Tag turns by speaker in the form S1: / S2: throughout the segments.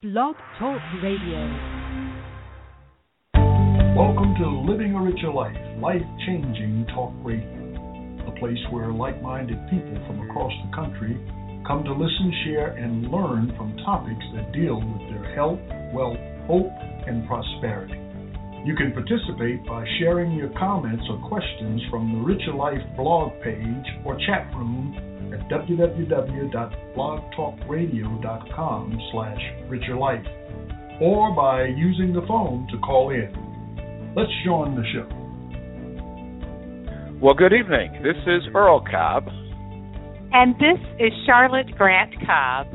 S1: Blog Talk Radio.
S2: Welcome to Living a Richer Life, life-changing talk radio, a place where like-minded people from across the country come to listen, share, and learn from topics that deal with their health, wealth, hope, and prosperity. You can participate by sharing your comments or questions from the Richer Life blog page or chat room at www.blogtalkradio.com/richerlife, or by using the phone to call in. Let's join the show.
S3: Well, good evening. This is Earl Cobb.
S4: And this is Charlotte Grant Cobb.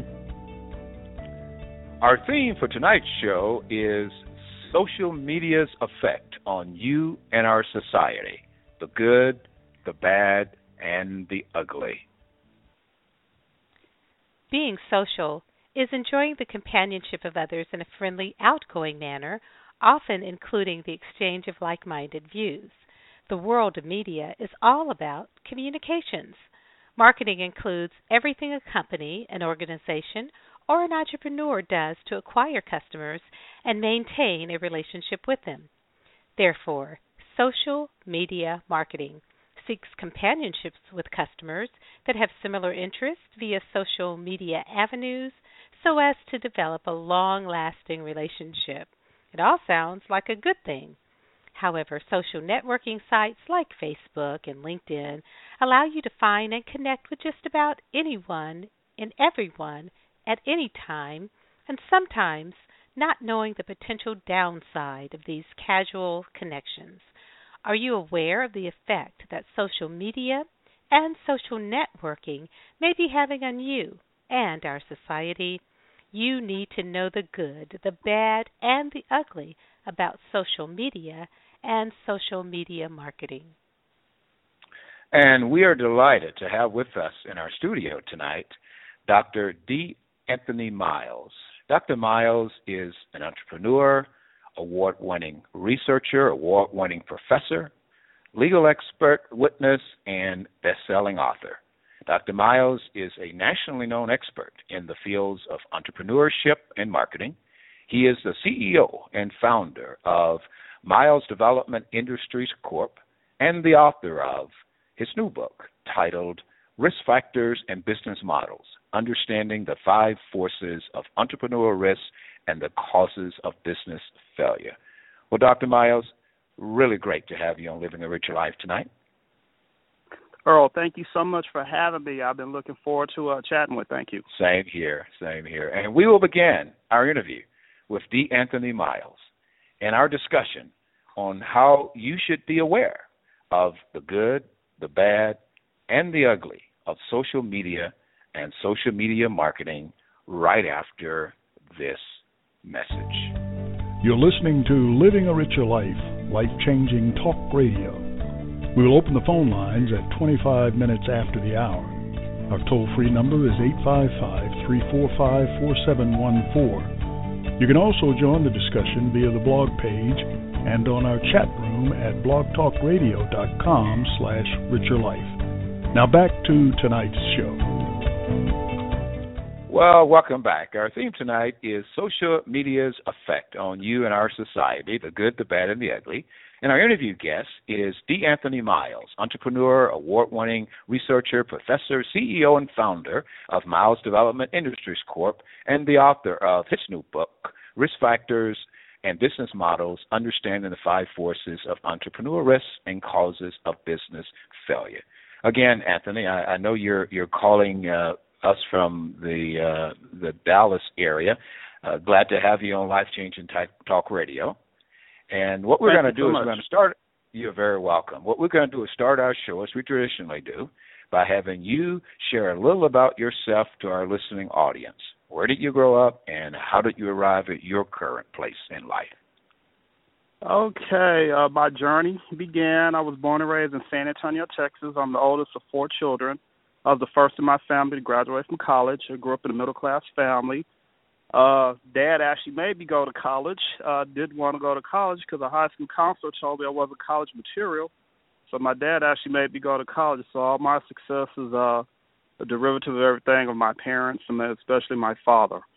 S3: Our theme for tonight's show is social media's effect on you and our society, the good, the bad, and the ugly.
S4: Being social is enjoying the companionship of others in a friendly, outgoing manner, often including the exchange of like-minded views. The world of media is all about communications. Marketing includes everything a company, an organization, or an entrepreneur does to acquire customers and maintain a relationship with them. Therefore, social media marketing seeks companionships with customers that have similar interests via social media avenues so as to develop a long-lasting relationship. It all sounds like a good thing. However, social networking sites like Facebook and LinkedIn allow you to find and connect with just about anyone and everyone at any time, and sometimes not knowing the potential downside of these casual connections. Are you aware of the effect that social media and social networking may be having on you and our society? You need to know the good, the bad, and the ugly about social media and social media marketing.
S3: And we are delighted to have with us in our studio tonight Dr. D. Anthony Miles. Dr. Miles is an entrepreneur, award-winning researcher, award-winning professor, legal expert, witness, and best-selling author. Dr. Miles is a nationally known expert in the fields of entrepreneurship and marketing. He is the CEO and founder of Miles Development Industries Corp. And the author of his new book titled Risk Factors and Business Models, Understanding the Five Forces of Entrepreneurial Risk and the Causes of Business Failure. Well, Dr. Miles, really great to have you on Living a Richer Life tonight.
S5: Earl, thank you so much for having me. I've been looking forward to chatting with. Thank you.
S3: Same here. And we will begin our interview with D. Anthony Miles and our discussion on how you should be aware of the good, the bad, and the ugly of social media and social media marketing right after this message.
S2: You're listening to Living a Richer Life, life-changing talk radio. We will open the phone lines at 25 minutes after the hour. Our toll-free number is 855-345-4714. You can also join the discussion via the blog page and on our chat room at blogtalkradio.com/richerlife. Now back to tonight's show.
S3: Well, welcome back. Our theme tonight is social media's effect on you and our society, the good, the bad, and the ugly. And our interview guest is D. Anthony Miles, entrepreneur, award-winning researcher, professor, CEO, and founder of Miles Development Industries Corp., and the author of his new book, Risk Factors and Business Models, Understanding the Five Forces of Entrepreneurial Risk and Causes of Business Failure. Again, Anthony, I know you're calling us from the Dallas area. Glad to have you on Life Changing Talk Radio. And what we're going to do is we're going to start. You're very welcome. What we're going to do is start our show as we traditionally do by having you share a little about yourself to our listening audience. Where did you grow up, and how did you arrive at your current place in life?
S5: Okay, my journey began. I was born and raised in San Antonio, Texas. I'm the oldest of four children. I was the first in my family to graduate from college. I grew up in a middle-class family. Dad actually made me go to college. Didn't want to go to college because a high school counselor told me I wasn't college material. So my dad actually made me go to college. So all my success is a derivative of everything of my parents, and especially my father.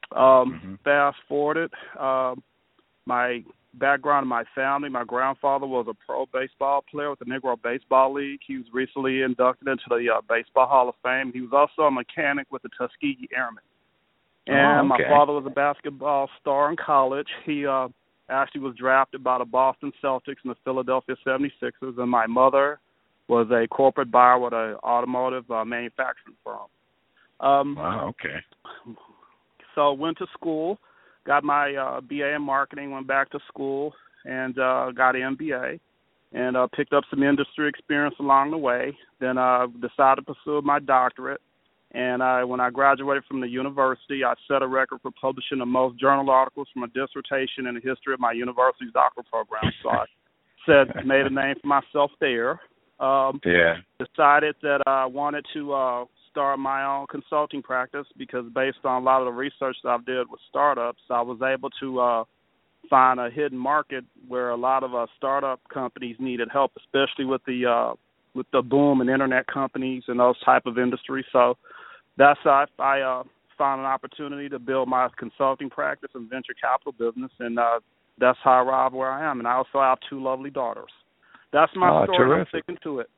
S5: Fast forwarded, my background in my family, my grandfather was a pro baseball player with the Negro Baseball League. He was recently inducted into the Baseball Hall of Fame. He was also a mechanic with the Tuskegee Airmen. And my father was a basketball star in college. He actually was drafted by the Boston Celtics and the Philadelphia 76ers, and my mother was a corporate buyer with an automotive manufacturing firm.
S3: Wow, okay.
S5: So went to school, got my BA in marketing, went back to school, and got an MBA, and picked up some industry experience along the way. Then decided to pursue my doctorate. And when I graduated from the university, I set a record for publishing the most journal articles from a dissertation in the history of my university's doctoral program. So I made a name for myself there. Decided that I wanted to start my own consulting practice because based on a lot of the research that I did with startups, I was able to find a hidden market where a lot of startup companies needed help, especially with the boom in internet companies and those type of industries. So that's how I found an opportunity to build my consulting practice and venture capital business, and that's how I arrived where I am. And I also have 2 lovely daughters. That's my story.
S3: Terrific.
S5: I'm sticking to it.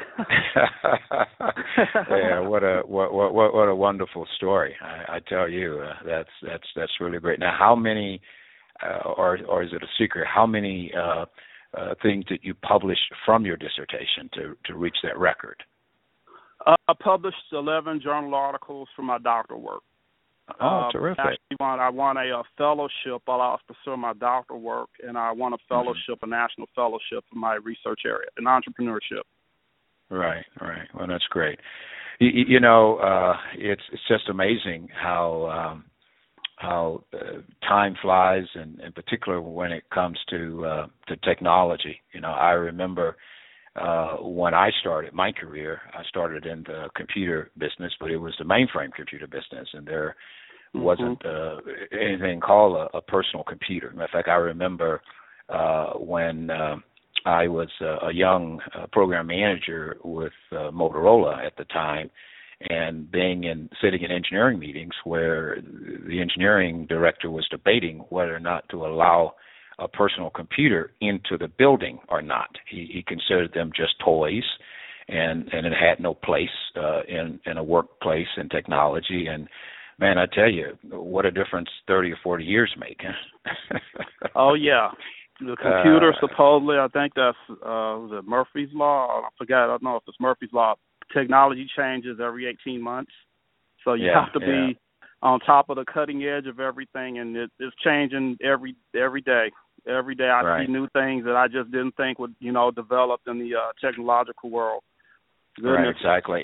S3: Yeah, what a wonderful story. I tell you, that's really great. Now, how many, or is it a secret? How many things that you published from your dissertation to reach that record?
S5: I published 11 journal articles from my doctoral work.
S3: Oh, terrific.
S5: Actually, I won a fellowship while I was pursuing my doctoral work, and I won a fellowship, a national fellowship for my research area in entrepreneurship. Right.
S3: Well, that's great. You know, it's just amazing how time flies, and in particular when it comes to technology. You know, I remember when I started my career, I started in the computer business, but it was the mainframe computer business, and there wasn't anything called a personal computer. Matter of fact, I remember when I was a young program manager with Motorola at the time, and sitting in engineering meetings where the engineering director was debating whether or not to allow a personal computer into the building or not. He considered them just toys, and it had no place in a workplace in technology. And man, I tell you, what a difference 30 or 40 years make.
S5: Oh yeah, the computer supposedly, I think that's was it Murphy's Law? I forgot. I don't know if it's Murphy's Law. Technology changes every 18 months, so you have to be on top of the cutting edge of everything, and it's changing every day. Every day I see new things that I just didn't think would, develop in the technological world. Goodness.
S3: Right, exactly.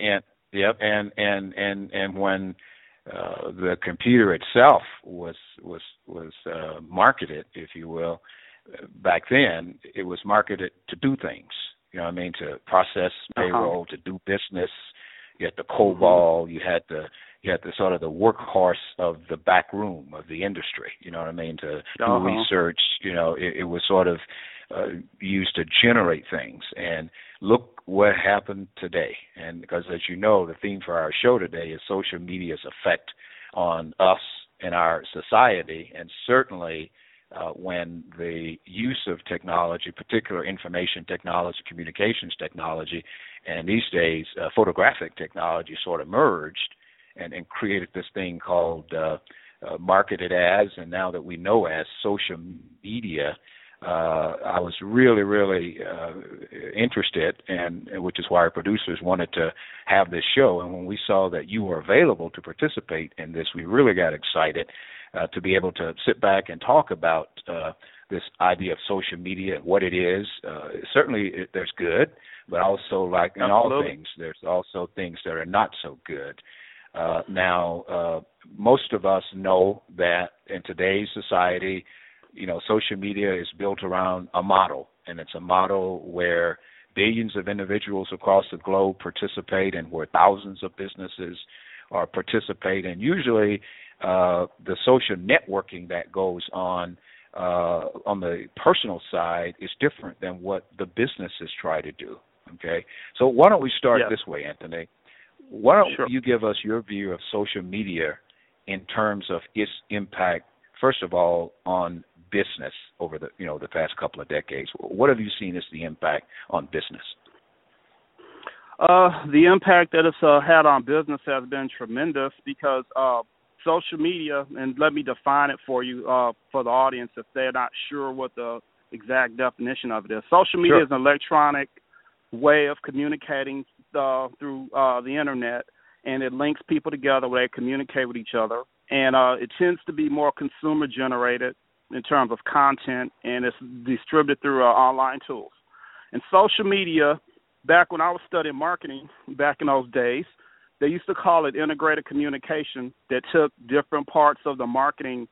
S3: And when the computer itself was marketed, if you will, back then it was marketed to do things. You know what I mean? To process payroll, to do business. You had the COBOL. You had the sort of the workhorse of the back room of the industry. You know what I mean? To do research. You know, it was sort of used to generate things. And look what happened today. And because, as you know, the theme for our show today is social media's effect on us and our society, and certainly when the use of technology, particular information technology, communications technology, and these days photographic technology sort of merged and created this thing called marketed as, and now that we know as social media. I was really, really interested, and which is why our producers wanted to have this show. And when we saw that you were available to participate in this, we really got excited to be able to sit back and talk about this idea of social media, what it is. Certainly there's good, but also, like in all things, there's also things that are not so good. Now, most of us know that in today's society, social media is built around a model, and it's a model where billions of individuals across the globe participate, and where thousands of businesses participate. And usually the social networking that goes on the personal side is different than what the businesses try to do. Okay, so why don't we start this way, Anthony? Why don't you give us your view of social media in terms of its impact, first of all, on business over the the past couple of decades? What have you seen as the impact on business?
S5: The impact that it's had on business has been tremendous because social media, and let me define it for you, for the audience if they're not sure what the exact definition of it is. Social media is an electronic way of communicating through the internet, and it links people together where they communicate with each other. And it tends to be more consumer-generated in terms of content, and it's distributed through online tools. And social media, back when I was studying marketing, back in those days, they used to call it integrated communication that took different parts of the marketing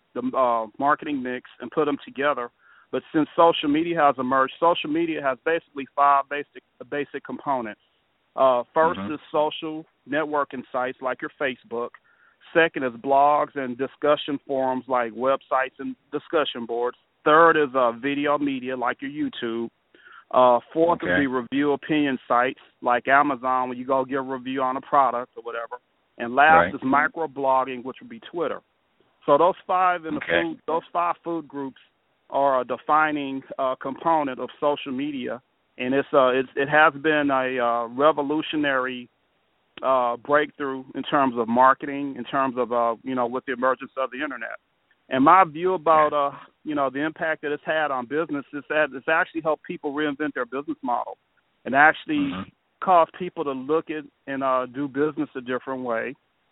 S5: mix and put them together. But since social media has emerged, social media has basically 5 basic components. First is social networking sites like your Facebook. Second is blogs and discussion forums like websites and discussion boards. Third is video media like your YouTube. Fourth would be review opinion sites like Amazon, where you go give a review on a product or whatever. And last is microblogging, which would be Twitter. So those 5 those 5 food groups are a defining component of social media, and it has been a revolutionary breakthrough in terms of marketing, in terms of with the emergence of the internet. And my view about the impact that it's had on business is that it's actually helped people reinvent their business model and actually cause people to look at and do business a different way.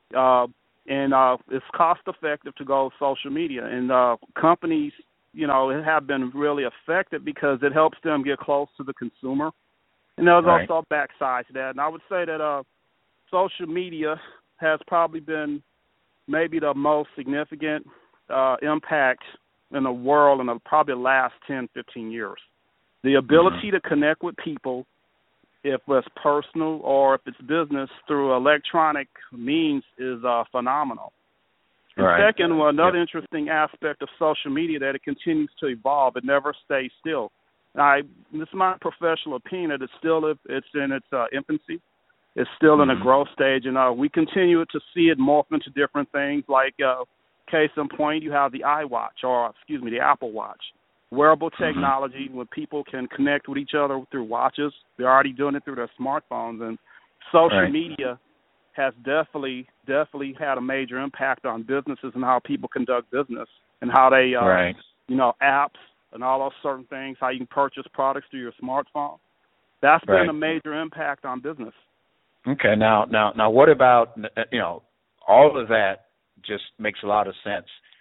S5: And it's cost effective to go social media, and companies have been really affected because it helps them get close to the consumer. And there's also a backside to that. And I would say that social media has probably been maybe the most significant impact in the world in probably the last 10, 15 years. The ability to connect with people, if it's personal or if it's business, through electronic means is phenomenal. And second, another interesting aspect of social media that it continues to evolve. It never stays still. This is my professional opinion that it's in its infancy. It's still in a growth stage, and we continue to see it morph into different things. Like case in point, you have the the Apple Watch, wearable technology where people can connect with each other through watches. They're already doing it through their smartphones, and social media has definitely had a major impact on businesses and how people conduct business and how they, apps and all those certain things, how you can purchase products through your smartphone. That's been a major impact on business.
S3: Okay, now, what about all of that? Just makes a lot of sense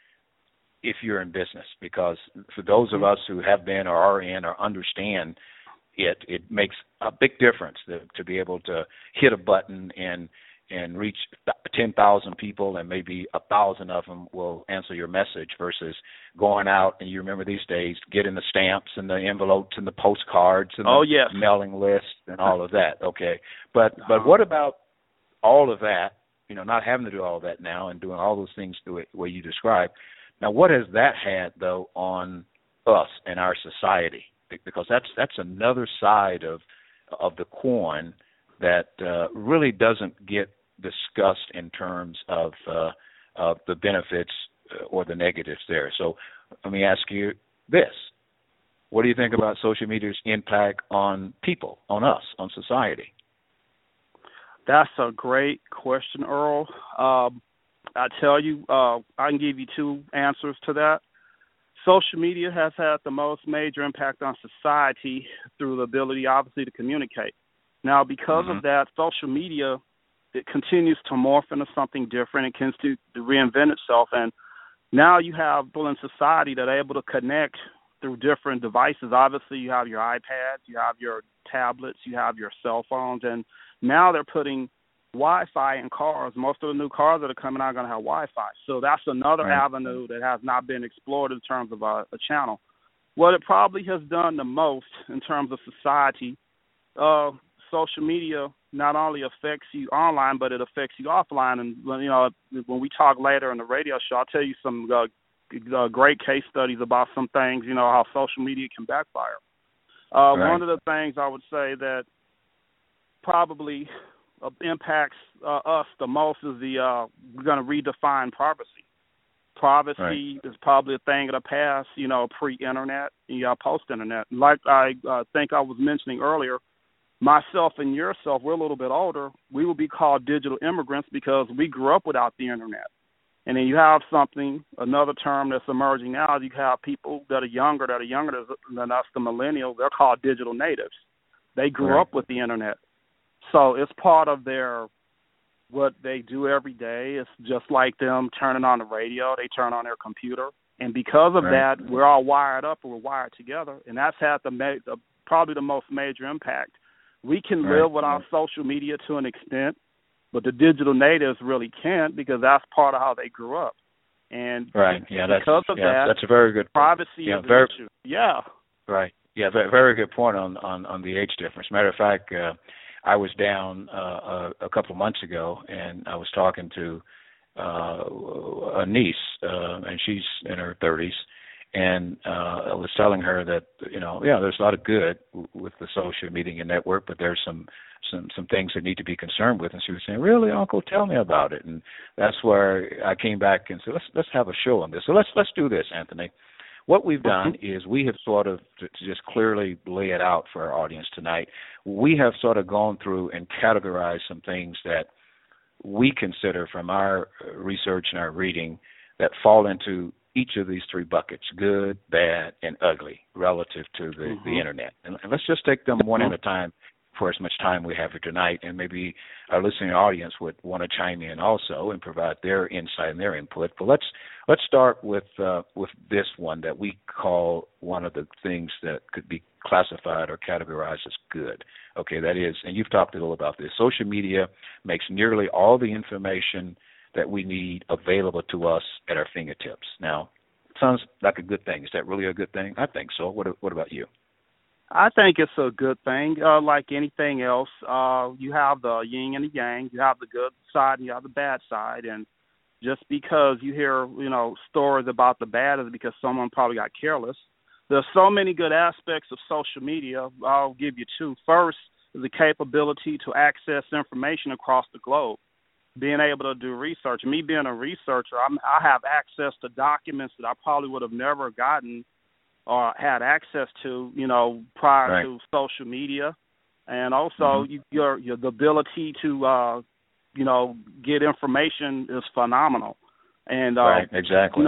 S3: if you're in business, because for those of us who have been or are in or understand it makes a big difference to be able to hit a button and reach 10,000 people, and maybe 1,000 of them will answer your message versus going out, and you remember these days, getting the stamps and the envelopes and the postcards and the mailing list and all of that. Okay, but what about all of that? Not having to do all of that now and doing all those things the way you described. Now, what has that had though on us and our society? Because that's another side of the coin that really doesn't get discussed in terms of the benefits or the negatives there. So let me ask you this. What do you think about social media's impact on people, on us, on society?
S5: That's a great question, Earl. I tell you, I can give you 2 answers to that. Social media has had the most major impact on society through the ability, obviously, to communicate. Now, because of that, social media, it continues to morph into something different. It continues to reinvent itself. And now you have people in society that are able to connect through different devices. Obviously, you have your iPads, you have your tablets, you have your cell phones, and now they're putting Wi-Fi in cars. Most of the new cars that are coming out are going to have Wi-Fi. So that's another avenue that has not been explored in terms of a channel. What it probably has done the most in terms of society, social media not only affects you online, but it affects you offline. And, when we talk later in the radio show, I'll tell you some great case studies about some things, how social media can backfire. One of the things I would say that probably impacts us the most is we're going to redefine privacy. Privacy is probably a thing of the past, pre-internet, post-internet. Like I think I was mentioning earlier, myself and yourself, we're a little bit older. We will be called digital immigrants because we grew up without the internet. And then you have another term that's emerging now. You have people that are younger than us, the millennials. They're called digital natives. They grew up with the internet. So it's part of what they do every day. It's just like them turning on the radio. They turn on their computer. And because of that, we're all wired up and we're wired together. And that's had probably the most major impact. We can live without social media to an extent, but the digital natives really can't because that's part of how they grew up. And because of that,
S3: that's a very good
S5: privacy is an issue. Yeah.
S3: Right. Yeah, very, very good point on the age difference. Matter of fact, I was down a couple of months ago, and I was talking to a niece, and she's in her 30s, and I was telling her that, there's a lot of good with the social media network, but there's some things that need to be concerned with. And she was saying, "Really, Uncle? Tell me about it." And that's where I came back and said, let's have a show on this. So let's do this, Anthony. What we've done is we have sort of, to just clearly lay it out for our audience tonight, we have sort of gone through and categorized some things that we consider from our research and our reading that fall into each of these three buckets: good, bad, and ugly, relative to the Internet. And let's just take them one at a time for as much time we have here tonight, and maybe our listening audience would want to chime in also and provide their insight and their input. But let's start with this one that we call one of the things that could be classified or categorized as good. Okay, that is, and you've talked a little about this, social media makes nearly all the information that we need available to us at our fingertips. Now, it sounds like a good thing. Is that really a good thing? I think so. What about you?
S5: I think it's a good thing. Like anything else, you have the yin and the yang. You have the good side and you have the bad side. And just because you hear, stories about the bad is because someone probably got careless. There's so many good aspects of social media. I'll give you two. First is the capability to access information across the globe, being able to do research. Me being a researcher, I have access to documents that I probably would have never gotten or had access to, prior to social media. And also the ability to, get information is phenomenal. And,
S3: exactly.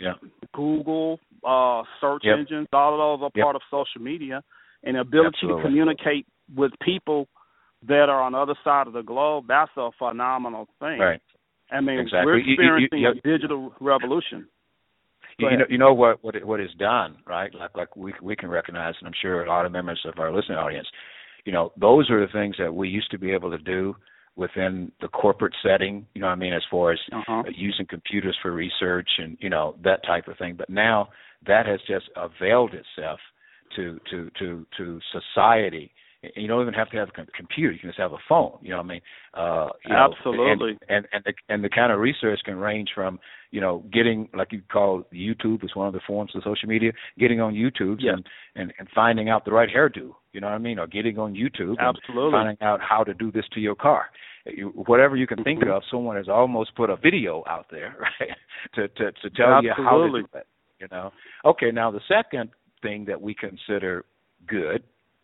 S5: Google, search engines, all of those are part of social media. And the ability to communicate with people that are on the other side of the globe, that's a phenomenal thing.
S3: Right.
S5: I mean, we're experiencing a digital revolution.
S3: You know what is done, right? Like we can recognize, and I'm sure a lot of members of our listening audience, those are the things that we used to be able to do within the corporate setting, as far as using computers for research and, that type of thing. But now that has just availed itself to society. You don't even have to have a computer. You can just have a phone.
S5: Absolutely.
S3: And the kind of research can range from, getting, like you call YouTube is one of the forms of social media, getting on YouTube and finding out the right hairdo, or getting on YouTube and finding out how to do this to your car. Whatever you can think of, someone has almost put a video out there, right, to tell you how to do it. Okay, now the second thing that we consider good,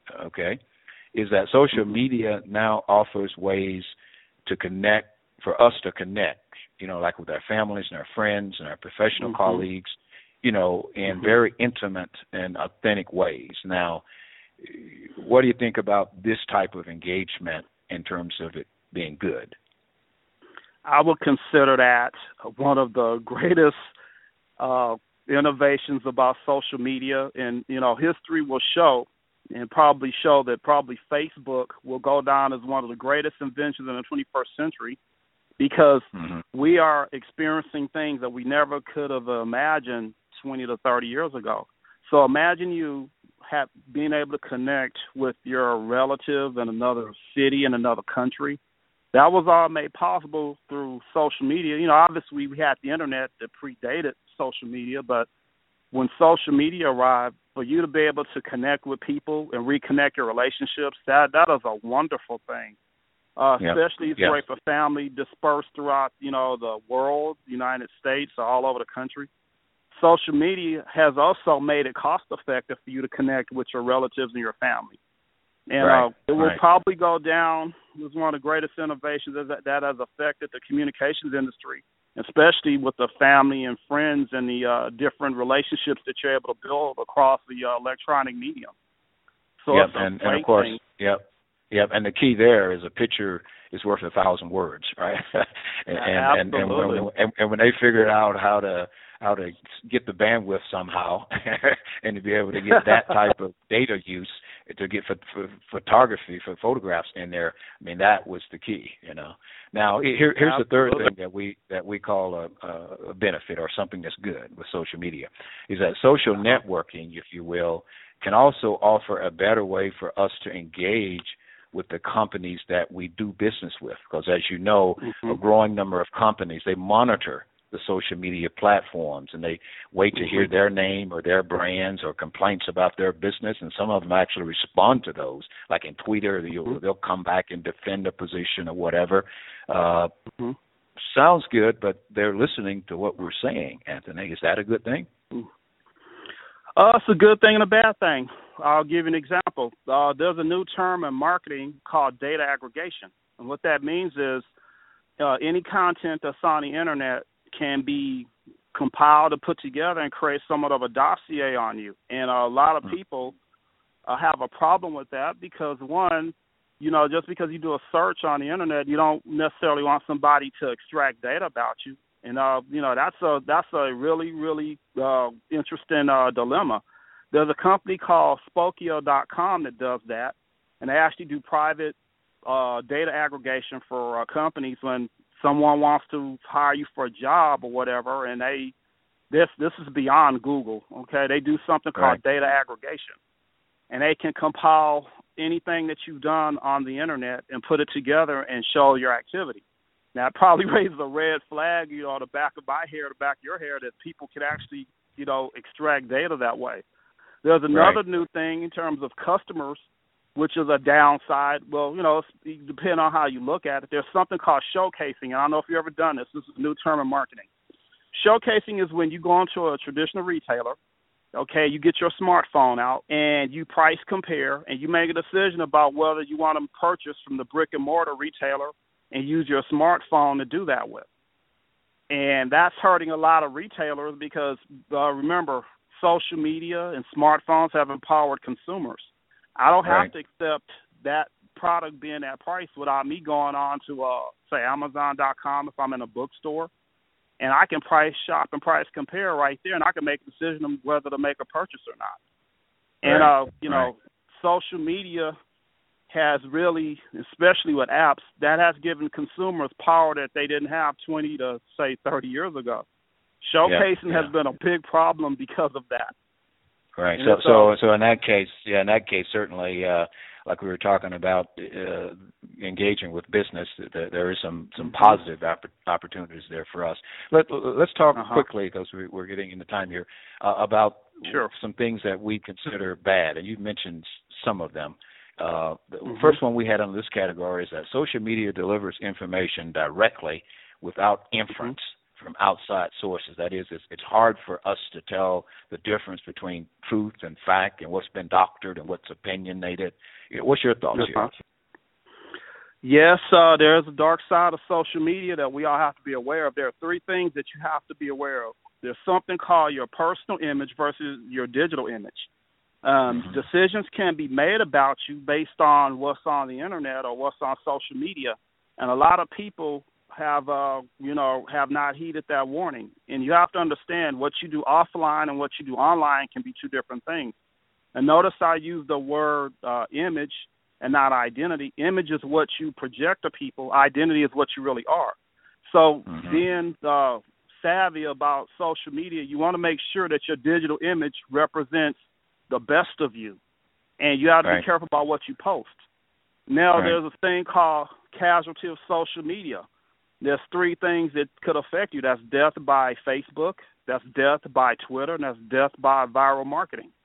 S3: is that social media now offers ways to connect, for us to connect, like with our families and our friends and our professional colleagues, in very intimate and authentic ways. Now, what do you think about this type of engagement in terms of it being good?
S5: I would consider that one of the greatest innovations about social media, and, history will show and probably show that Facebook will go down as one of the greatest inventions in the 21st century because we are experiencing things that we never could have imagined 20 to 30 years ago. So imagine you being able to connect with your relative in another city, in another country. That was all made possible through social media. Obviously we had the internet that predated social media, but when social media arrived, for you to be able to connect with people and reconnect your relationships, that is a wonderful thing. Especially it's great for family dispersed throughout, the world, United States, or all over the country. Social media has also made it cost effective for you to connect with your relatives and your family. And it will probably go down as one of the greatest innovations that has affected the communications industry, especially with the family and friends and the different relationships that you're able to build across the electronic medium. So it's
S3: and of course,
S5: thing.
S3: And the key there is a picture is worth 1,000 words, right? and when they figured out how to get the bandwidth somehow and to be able to get that type of data use to get photography for photographs in there, I mean, that was the key, Now here's the third thing that we call a benefit or something that's good with social media is that social networking, if you will, can also offer a better way for us to engage with the companies that we do business with. Because as you know, a growing number of companies, they monitor the social media platforms and they wait to hear their name or their brands or complaints about their business, and some of them actually respond to those, like in Twitter, they'll come back and defend a position or whatever. Sounds good, but they're listening to what we're saying, Anthony. Is that a good thing?
S5: It's a good thing and a bad thing. I'll give you an example. There's a new term in marketing called data aggregation. And what that means is any content that's on the internet can be compiled and put together and create somewhat of a dossier on you. And a lot of people have a problem with that because, one, just because you do a search on the internet, you don't necessarily want somebody to extract data about you. And that's a really, really interesting dilemma. There's a company called Spokeo.com that does that, and they actually do private data aggregation for companies when someone wants to hire you for a job or whatever, and this is beyond Google. Okay, they do something called data aggregation, and they can compile anything that you've done on the internet and put it together and show your activity. Now, it probably raises a red flag, on the back of my hair, the back of your hair, that people can actually, extract data that way. There's another new thing in terms of customers, which is a downside. Well, it depends on how you look at it. There's something called showcasing, and I don't know if you've ever done this. This is a new term in marketing. Showcasing is when you go into a traditional retailer, okay, you get your smartphone out, and you price compare, and you make a decision about whether you want to purchase from the brick-and-mortar retailer and use your smartphone to do that with. And that's hurting a lot of retailers because, remember, social media and smartphones have empowered consumers. I don't have to accept that product being that price without me going on to, say, Amazon.com if I'm in a bookstore, and I can price shop and price compare right there, and I can make a decision on whether to make a purchase or not. And, social media has really, especially with apps, that has given consumers power that they didn't have 20 to, say, 30 years ago. Showcasing has been a big problem because of that.
S3: Right. So in that case, certainly, like we were talking about, engaging with business, there is some positive opportunities there for us. Let's talk quickly, because we're getting into time here, about some things that we consider bad, and you've mentioned some of them. The first one we had on this category is that social media delivers information directly without inference from outside sources. That is, it's hard for us to tell the difference between truth and fact and what's been doctored and what's opinionated. What's your thoughts here?
S5: Yes, there's a dark side of social media that we all have to be aware of. There are three things that you have to be aware of. There's something called your personal image versus your digital image. Decisions can be made about you based on what's on the internet or what's on social media, and a lot of people have not heeded that warning. And you have to understand what you do offline and what you do online can be two different things. And notice I use the word image and not identity. Image is what you project to people. Identity is what you really are. So being savvy about social media, you want to make sure that your digital image represents the best of you, and you have to be careful about what you post. Now, there's a thing called casualty of social media. There's three things that could affect you. That's death by Facebook, that's death by Twitter, and that's death by viral marketing.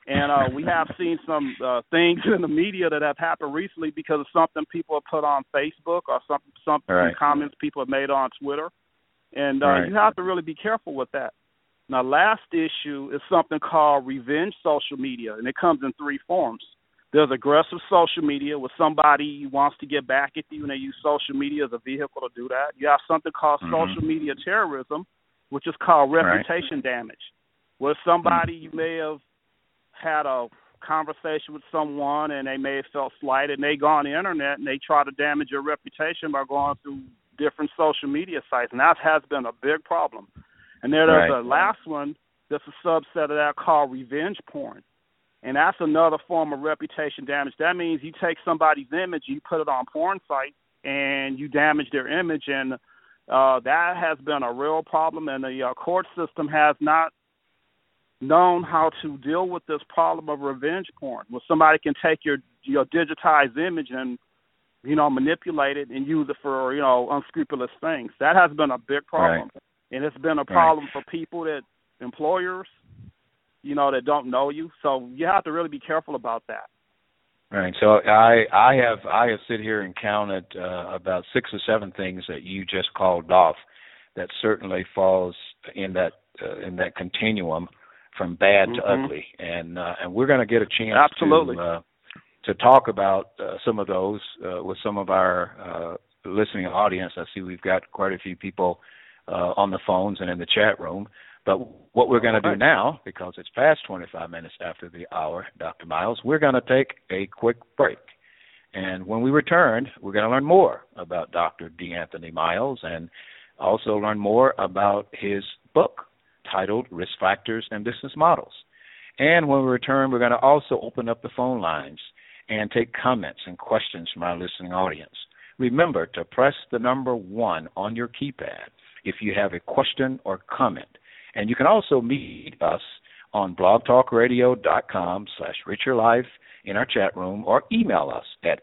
S5: And we have seen some things in the media that have happened recently because of something people have put on Facebook or some comments people have made on Twitter. And you have to really be careful with that. Now, last issue is something called revenge social media, and it comes in three forms. There's aggressive social media where somebody wants to get back at you and they use social media as a vehicle to do that. You have something called social media terrorism, which is called reputation damage, where somebody you may have had a conversation with someone and they may have felt slighted and they go on the internet and they try to damage your reputation by going through different social media sites, and that has been a big problem. And there's a last one that's a subset of that called revenge porn. And that's another form of reputation damage. That means you take somebody's image, you put it on porn sites, and you damage their image. And that has been a real problem, and the court system has not known how to deal with this problem of revenge porn, where somebody can take your digitized image and, manipulate it and use it for, unscrupulous things. That has been a big problem. Right. And it's been a problem for people employers, that don't know you. So you have to really be careful about that.
S3: Right. So I have sit here and counted about 6 or 7 things that you just called off that certainly falls in that continuum from bad to ugly. And we're going to get a chance to talk about some of those with some of our listening audience. I see we've got quite a few people on the phones and in the chat room. But what we're going to do now, because it's past 25 minutes after the hour, Dr. Miles, we're going to take a quick break. And when we return, we're going to learn more about Dr. D. Anthony Miles and also learn more about his book titled Risk Factors and Business Models. And when we return, we're going to also open up the phone lines and take comments and questions from our listening audience. Remember to press the number 1 on your keypad if you have a question or comment. And you can also meet us on blogtalkradio.com/richyourlife in our chat room or email us at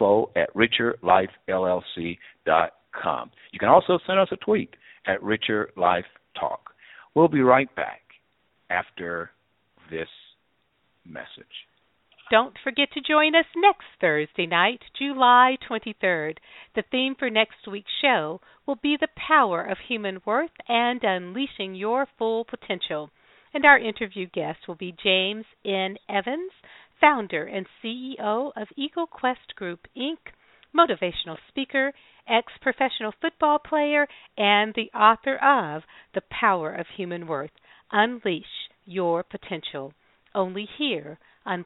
S3: info@richyourlifellc.com. You can also send us a tweet at richyourlifetalk. We'll be right back after this message.
S4: Don't forget to join us next Thursday night, July 23rd. The theme for next week's show will be the power of human worth and unleashing your full potential. And our interview guest will be James N. Evans, founder and CEO of Eagle Quest Group, Inc., motivational speaker, ex-professional football player, and the author of The Power of Human Worth, Unleash Your Potential. Only here on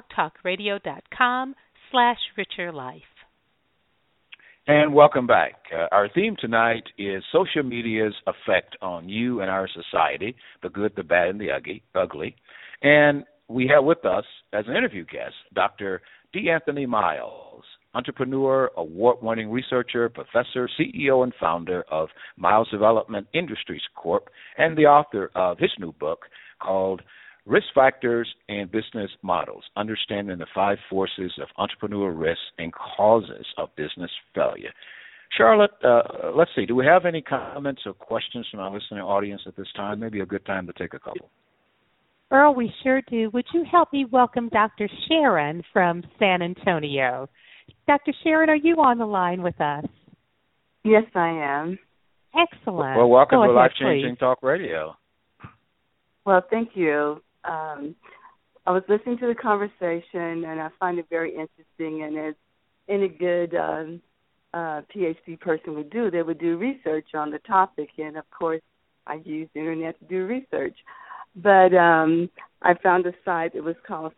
S4: blogtalkradio.com/richyourlife.
S3: And welcome back. Our theme tonight is social media's effect on you and our society, the good, the bad, and the ugly. And we have with us, as an interview guest, Dr. D. Anthony Miles, entrepreneur, award-winning researcher, professor, CEO, and founder of Miles Development Industries Corp., and the author of his new book called Risk Factors and Business Models, Understanding the 5 Forces of Entrepreneurial Risk and Causes of Business Failure. Charlotte, let's see, do we have any comments or questions from our listening audience at this time? Maybe a good time to take a couple.
S4: Earl, we sure do. Would you help me welcome Dr. Sharon from San Antonio? Dr. Sharon, are you on the line with us?
S1: Yes, I am.
S4: Excellent.
S3: Well, welcome to Life Changing Talk Radio.
S1: Well, thank you. I was listening to the conversation, and I find it very interesting. And as any good PhD person would do, they would do research on the topic. And, of course, I use the Internet to do research. But I found a site. It was called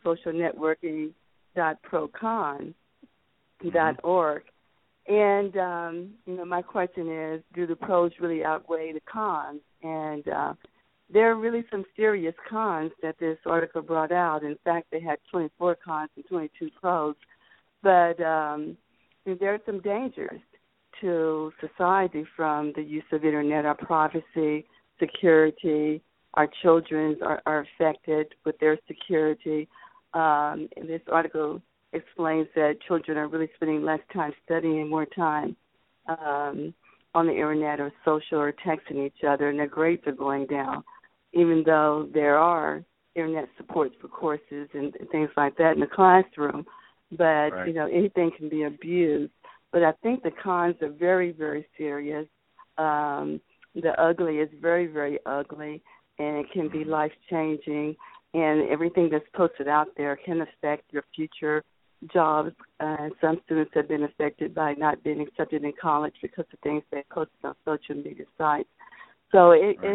S1: socialnetworking.procon.org. And, my question is, do the pros really outweigh the cons? And there are really some serious cons that this article brought out. In fact, they had 24 cons and 22 pros. But there are some dangers to society from the use of Internet. Our privacy, security, our children are affected with their security. And this article explains that children are really spending less time studying and more time on the Internet or social or texting each other, and their grades are going down, even though there are internet support for courses and things like that in the classroom. But,
S3: Right.
S1: Anything can be abused. But I think the cons are very, very serious. The ugly is very, very ugly, and it can be life-changing. And everything that's posted out there can affect your future jobs. Some students have been affected by not being accepted in college because of things they posted on social media sites. So,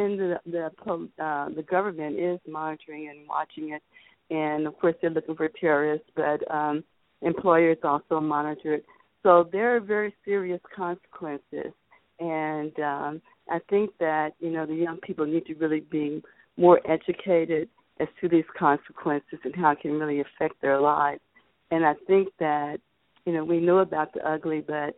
S1: the government is monitoring and watching it, and of course they're looking for terrorists, but employers also monitor it. So there are very serious consequences, and I think that the young people need to really be more educated as to these consequences and how it can really affect their lives. And I think that we know about the ugly, but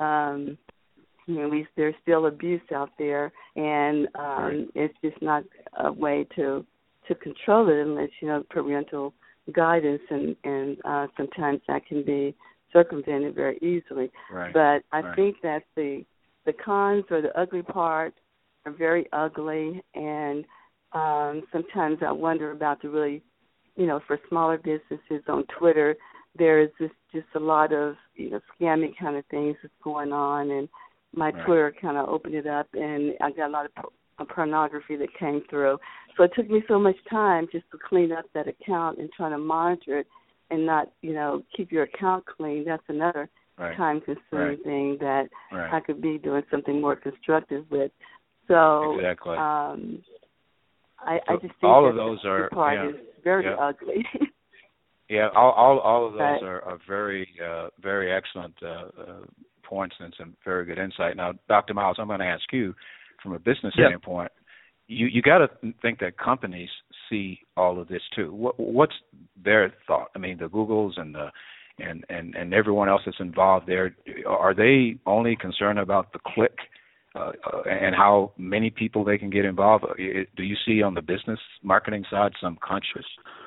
S1: there's still abuse out there, and it's just not a way to control it unless parental guidance, and sometimes that can be circumvented very easily.
S3: Right.
S1: But I think that the cons or the ugly part are very ugly, and sometimes I wonder about the really, for smaller businesses on Twitter, there is just a lot of scamming kind of things that's going on, and my Twitter kind of opened it up, and I got a lot of pornography that came through. So it took me so much time just to clean up that account and try to monitor it and not, keep your account clean. That's another time-consuming thing that I could be doing something more constructive with. So
S3: exactly.
S1: I just think
S3: all
S1: that
S3: of those
S1: the part is very ugly.
S3: Yeah, all of those are very very excellent points and some very good insight. Now, Dr. Miles, I'm going to ask you, from a business standpoint, you got to think that companies see all of this too. What's their thought? I mean, the Googles and and everyone else that's involved there, are they only concerned about the click and how many people they can get involved? Do you see on the business marketing side some conscious?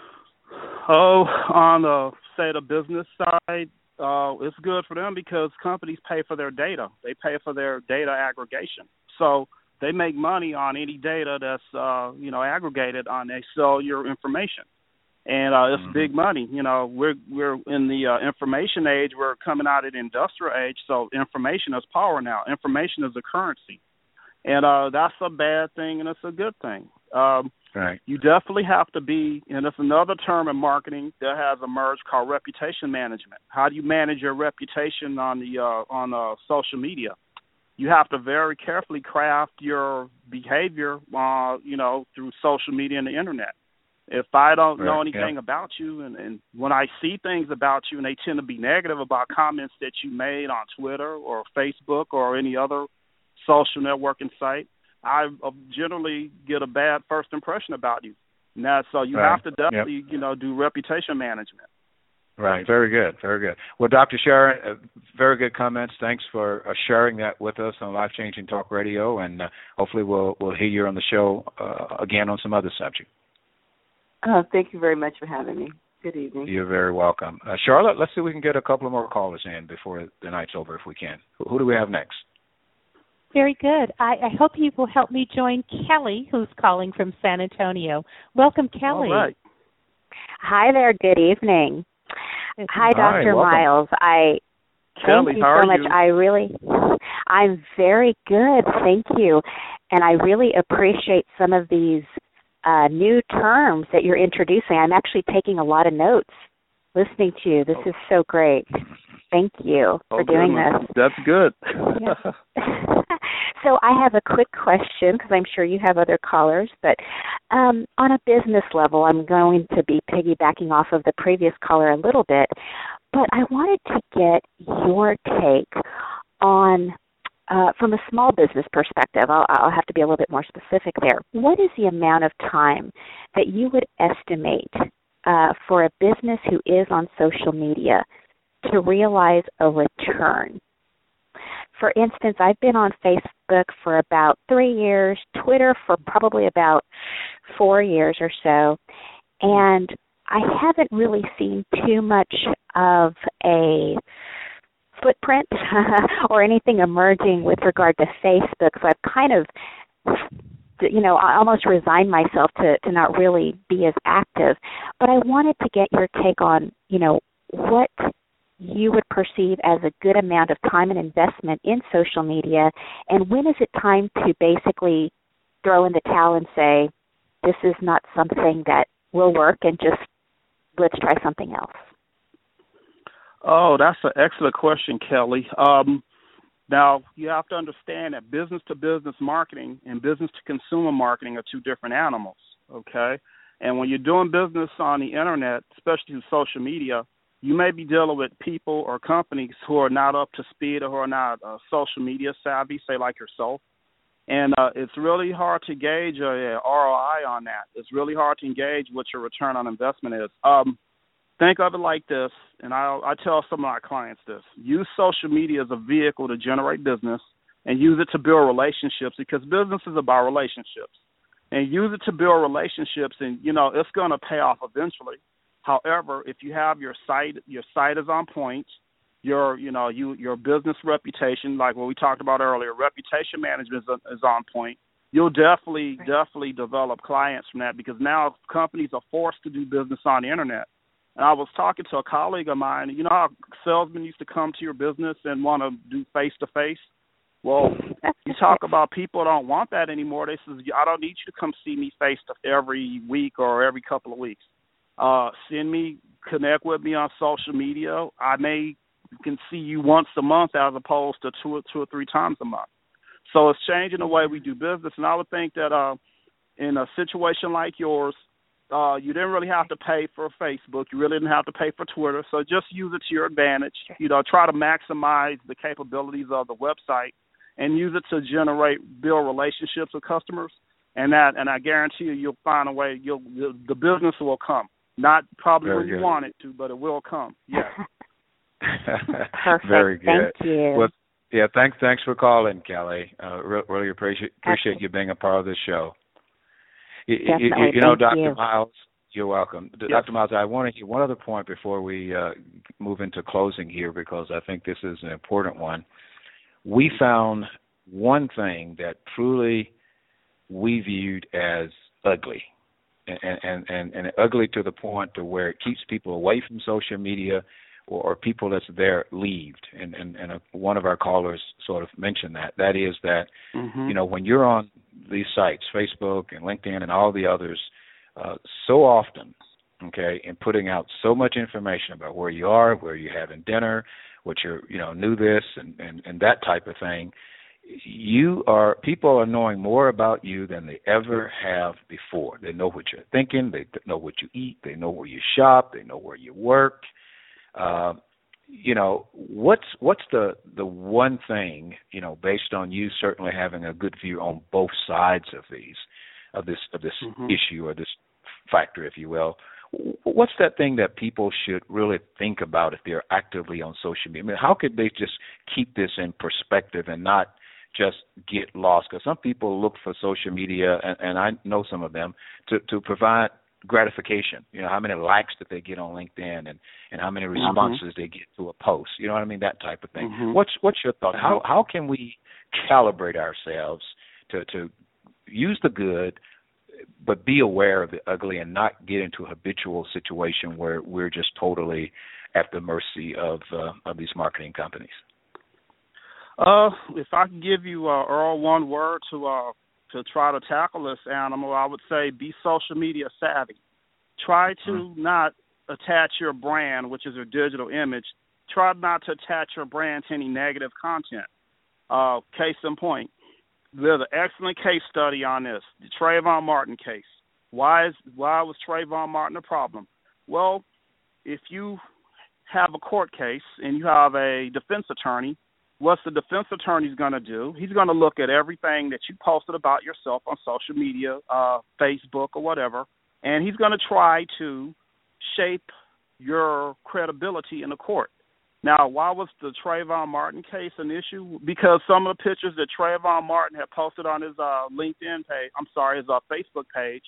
S5: Oh, on the business side, it's good for them because companies pay for their data. They pay for their data aggregation. So they make money on any data that's aggregated on. They sell your information, and it's big money. We're in the information age. We're coming out of the industrial age. So information is power now. Information is a currency, and that's a bad thing and it's a good thing.
S3: Right.
S5: You definitely have to be, and it's another term in marketing that has emerged called reputation management. How do you manage your reputation on social media? You have to very carefully craft your behavior, through social media and the internet. If I don't know anything about you, and when I see things about you, and they tend to be negative about comments that you made on Twitter or Facebook or any other social networking site, I generally get a bad first impression about you. Now, so you have to definitely, do reputation management.
S3: Right. Very good. Very good. Well, Dr. Sharon, very good comments. Thanks for sharing that with us on Life Changing Talk Radio, and hopefully we'll hear you on the show again on some other subject.
S1: Thank you very much for having me. Good evening.
S3: You're very welcome. Charlotte, let's see if we can get a couple of more callers in before the night's over, if we can. Who do we have next?
S4: Very good. I hope you will help me join Kelly, who's calling from San Antonio. Welcome, Kelly.
S5: All right.
S6: Hi there. Good evening. Hi, Dr. Miles.
S5: Kelly,
S6: thank you
S5: how
S6: so
S5: are
S6: much.
S5: you?
S6: I'm very good. Thank you. And I really appreciate some of these new terms that you're introducing. I'm actually taking a lot of notes listening to you. This is so great. Thank you for doing this.
S5: That's good.
S6: So I have a quick question because I'm sure you have other callers, but on a business level, I'm going to be piggybacking off of the previous caller a little bit, but I wanted to get your take on, from a small business perspective, I'll have to be a little bit more specific there. What is the amount of time that you would estimate for a business who is on social media to realize a return? For instance, I've been on Facebook for about 3 years, Twitter for probably about 4 years or so, and I haven't really seen too much of a footprint or anything emerging with regard to Facebook, so I've kind of I almost resigned myself to not really be as active. But I wanted to get your take on, what you would perceive as a good amount of time and investment in social media, and when is it time to basically throw in the towel and say, this is not something that will work, and just let's try something else?
S5: Oh, that's an excellent question, Kelly. Now, you have to understand that business-to-business marketing and business-to-consumer marketing are two different animals, okay? And when you're doing business on the Internet, especially through social media, you may be dealing with people or companies who are not up to speed or who are not social media savvy, say like yourself. And it's really hard to gauge a ROI on that. It's really hard to engage what your return on investment is. Think of it like this, and I tell some of my clients this. Use social media as a vehicle to generate business and use it to build relationships, because business is about relationships. And use it to build relationships, and, it's going to pay off eventually. However, if you have your site is on point, your business reputation, like what we talked about earlier, reputation management is on point, you'll definitely develop clients from that, because now companies are forced to do business on the Internet. And I was talking to a colleague of mine, you know how salesmen used to come to your business and want to do face-to-face? Well, you talk about people don't want that anymore. They say, I don't need you to come see me face-to-face every week or every couple of weeks. Connect with me on social media. I can see you once a month as opposed to two or three times a month. So it's changing the way we do business. And I would think that in a situation like yours, you didn't really have to pay for Facebook. You really didn't have to pay for Twitter. So just use it to your advantage. Try to maximize the capabilities of the website and use it to build relationships with customers. And I guarantee you'll find a way. The business will come. Not probably when you want it to, but it will come. Yeah.
S6: Perfect.
S3: Very good.
S6: Thank you.
S3: Well, yeah, thanks for calling, Kelly. Really appreciate you being a part of this show.
S6: Definitely.
S3: Dr. Miles, you're welcome.
S5: Yes.
S3: Dr. Miles, I want to hear one other point before we move into closing here, because I think this is an important one. We found one thing that truly we viewed as ugly, and ugly to the point to where it keeps people away from social media, or people that's there leaved. And one of our callers sort of mentioned that. That is that, when you're on these sites, Facebook and LinkedIn and all the others, so often, okay, and putting out so much information about where you are, where you're having dinner, what you're, knew this and that type of thing, people are knowing more about you than they ever have before. They know what you're thinking, they know what you eat, they know where you shop, they know where you work. What's the one thing, based on you certainly having a good view on both sides of this issue, or this factor, if you will, what's that thing that people should really think about if they're actively on social media? I mean, how could they just keep this in perspective and not just get lost? Because some people look for social media, and I know some of them, to provide gratification. How many likes that they get on LinkedIn, and how many responses they get to a post. You know what I mean? That type of thing. What's your thought? How can we calibrate ourselves to use the good, but be aware of the ugly, and not get into a habitual situation where we're just totally at the mercy of these marketing companies?
S5: If I can give you, Earl, one word to try to tackle this animal, I would say be social media savvy. Try to not attach your brand, which is your digital image. Try not to attach your brand to any negative content. Case in point, there's an excellent case study on this, the Trayvon Martin case. Why was Trayvon Martin a problem? Well, if you have a court case and you have a defense attorney, what's the defense attorney going to do? He's going to look at everything that you posted about yourself on social media, Facebook or whatever, and he's going to try to shape your credibility in the court. Now, why was the Trayvon Martin case an issue? Because some of the pictures that Trayvon Martin had posted on his his Facebook page,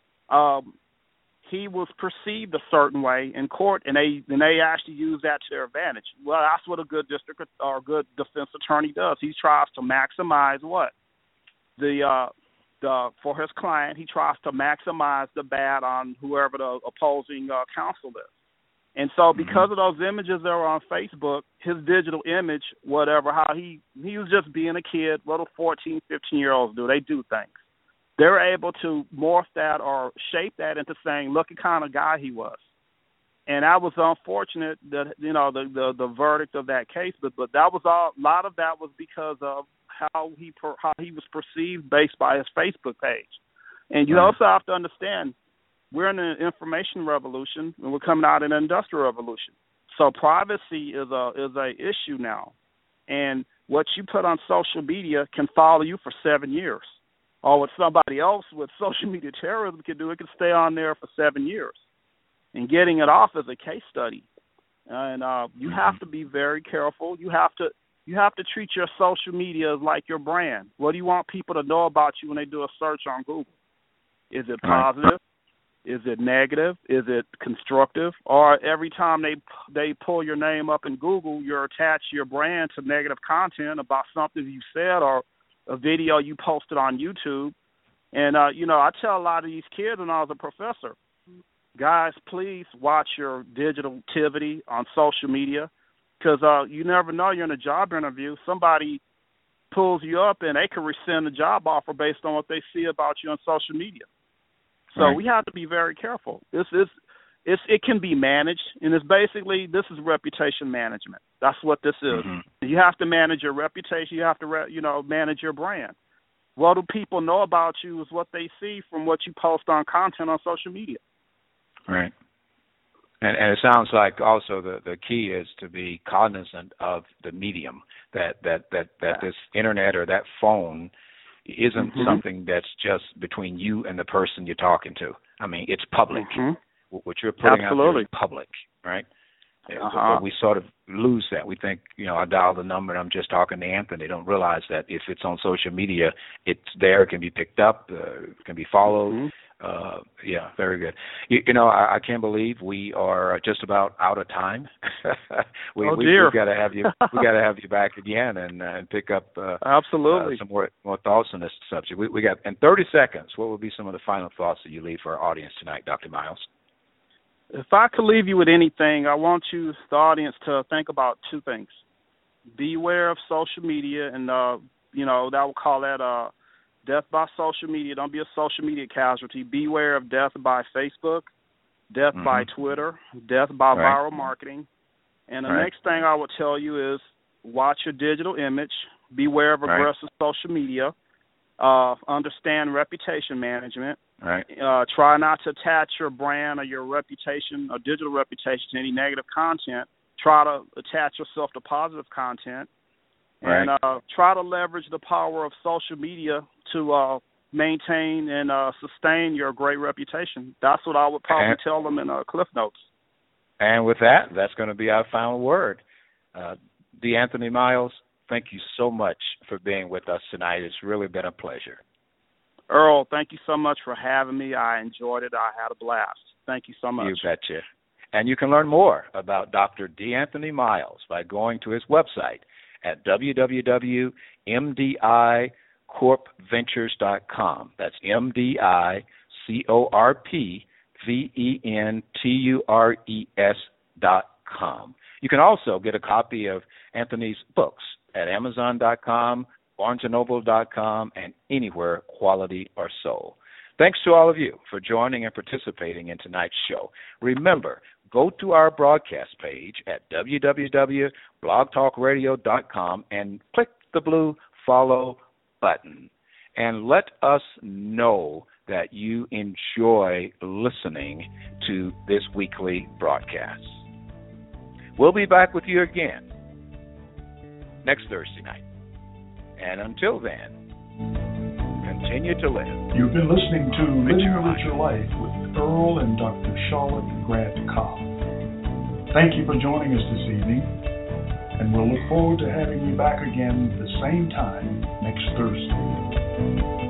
S5: he was perceived a certain way in court, and they actually use that to their advantage. Well, that's what a good district or good defense attorney does. He tries to maximize what? The for his client, he tries to maximize the bad on whoever the opposing counsel is. And so because of those images that were on Facebook, his digital image, whatever, how he was just being a kid, little 14, 15-year-olds do. They do things. They're able to morph that or shape that into saying, look at kind of guy he was. And that was unfortunate that, the verdict of that case, but that was a lot of that was because of how he was perceived based by his Facebook page. And you also have to understand, we're in an information revolution, and we're coming out in an industrial revolution. So privacy is a issue now, and what you put on social media can follow you for 7 years. Or what somebody else with social media terrorism can do, it can stay on there for 7 years. And getting it off is a case study, and you have to be very careful. You have to treat your social media like your brand. What do you want people to know about you when they do a search on Google? Is it positive? Is it negative? Is it constructive? Or every time they pull your name up in Google, you're attached your brand to negative content about something you said or a video you posted on YouTube. And, I tell a lot of these kids when I was a professor, guys, please watch your digital activity on social media because you never know. You're in a job interview. Somebody pulls you up and they can rescind the job offer based on what they see about you on social media. So we have to be very careful. It can be managed, and this is reputation management. That's what this is. You have to manage your reputation. You have to manage your brand. What do people know about you is what they see from what you post on content on social media.
S3: Right. And it sounds like also the key is to be cognizant of the medium, that this internet or that phone isn't something that's just between you and the person you're talking to. I mean, it's public. What you're putting out there is public, right? But we sort of lose that. We think, I dial the number and I'm just talking to Anthony. They don't realize that if it's on social media, it's there, it can be picked up, it can be followed. Very good. I can't believe we are just about out of time. We've got to have you. We got to have you back again and pick up
S5: absolutely
S3: some more thoughts on this subject. We got in 30 seconds. What would be some of the final thoughts that you leave for our audience tonight, Dr. Miles?
S5: If I could leave you with anything, I want the audience to think about two things. Beware of social media, and that we'll call that death by social media. Don't be a social media casualty. Beware of death by Facebook, death by Twitter, death by viral marketing. And the next thing I would tell you is watch your digital image. Beware of aggressive social media. Understand reputation management. Try not to attach your brand or your reputation or digital reputation to any negative content. Try to attach yourself to positive content. And try to leverage the power of social media to maintain and sustain your great reputation. That's what I would probably tell them in Cliff Notes.
S3: And with that, that's going to be our final word. D. Anthony Miles, thank you so much for being with us tonight. It's really been a pleasure.
S5: Earl, thank you so much for having me. I enjoyed it. I had a blast. Thank you so much.
S3: You betcha. And you can learn more about Dr. D. Anthony Miles by going to his website at www.mdicorpventures.com. That's MDICORPVENTURES.com. You can also get a copy of Anthony's books at Amazon.com, BarnesandNoble.com, and anywhere quality are sold. Thanks to all of you for joining and participating in tonight's show. Remember, go to our broadcast page at www.blogtalkradio.com and click the blue follow button. And let us know that you enjoy listening to this weekly broadcast. We'll be back with you again next Thursday night. And until then, continue to live.
S2: You've been listening to Living a Richer Life with Earl and Dr. Charlotte Grant Cobb. Thank you for joining us this evening, and we'll look forward to having you back again at the same time next Thursday.